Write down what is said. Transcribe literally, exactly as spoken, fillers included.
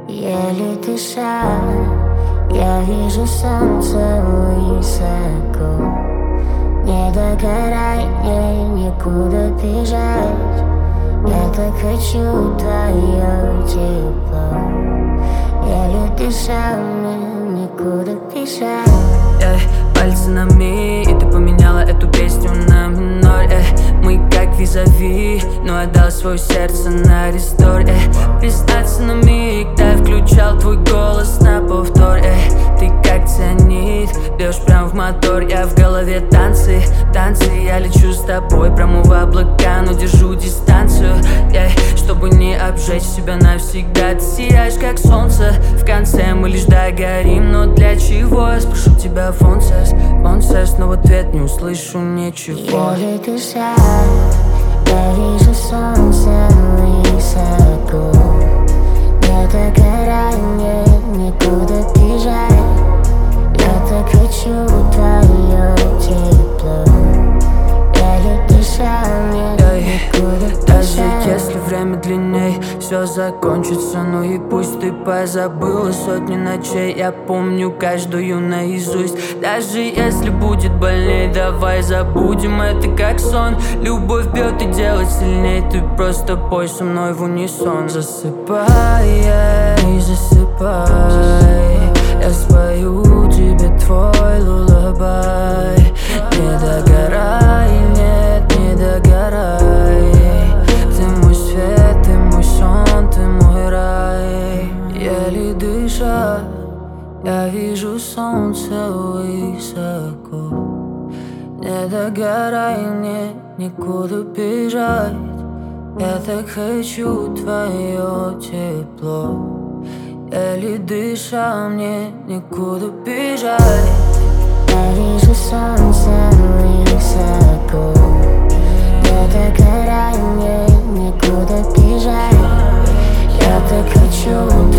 Еле дыша, я вижу солнце высоко. Не догорай, мне некуда бежать. Я так хочу твое тепло. Еле дыша, мне некуда бежать. Эй, пальцы на ми, и ты поменяла эту песню на минор. Эй, мы как визави, но отдал свое сердце на рестор. Эй, признаться на миг, да, включал твой голос на повтор. Эй, ты как цианид, бьешь прям в мотор. Я в голове танцы, танцы. Я лечу с тобой прямо в облака, но держу дистанцию. Эй, чтобы не обжечь себя навсегда. Ты сияешь как солнце, в конце мы лишь догорим. Но для чего, я спрошу тебя, фонсес, фонсес, но в ответ не услышу ничего. Еле дыша, я вижу солнце высоко. Не догорай, мне некуда бежать. Я так хочу твое тепло. Еле дыша, мне некуда бежать. Даже если время длинней, все закончится. Ну и пусть ты позабыла сотни ночей, я помню каждую наизусть. Даже если будет больней, давай забудем это как сон. Любовь бьет и делает сильней, ты просто пой со мной в унисон. Засыпай, эй, засыпай, я спою тебе твой лулабай. Не догорай, нет, не догорай. Ты мой свет, ты мой сон, ты мой рай. Еле дыша, я вижу солнце высоко. Не догорай, мне некуда бежать. Я так хочу твое тепло. Еле дыша, мне некуда бежать. Я вижу солнце высоко. Не догорай, мне некуда бежать. Я так хочу